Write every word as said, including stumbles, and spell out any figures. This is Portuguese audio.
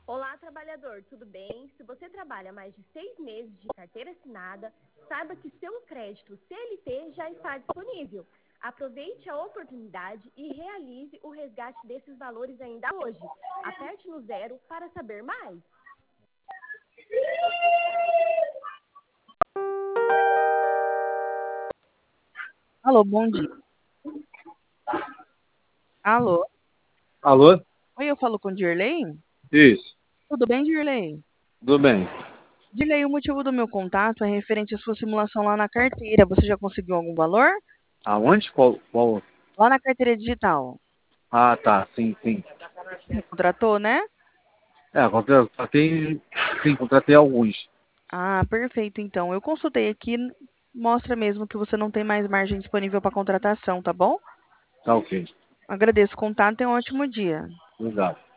Olá, trabalhador, tudo bem? Se você trabalha mais de seis meses de carteira assinada, saiba que seu crédito C L T já está disponível. Aproveite a oportunidade e realize o resgate desses valores ainda hoje. Aperte no zero para saber mais. Alô, bom dia. Alô? Alô? Oi, eu falo com Dirley? Isso, Tudo bem, Dirley? tudo bem. Dirley, o motivo do meu contato é referente à sua simulação lá na carteira. Você já conseguiu algum valor? Aonde? Qual, qual? Lá na carteira digital. Ah, tá, sim, sim. Você contratou, né? É, contratei, sim, contratei alguns. Ah, perfeito, então. Eu consultei aqui, mostra mesmo que você não tem mais margem disponível para contratação, tá bom? Tá ok. Agradeço o contato e tenha um ótimo dia. Obrigado.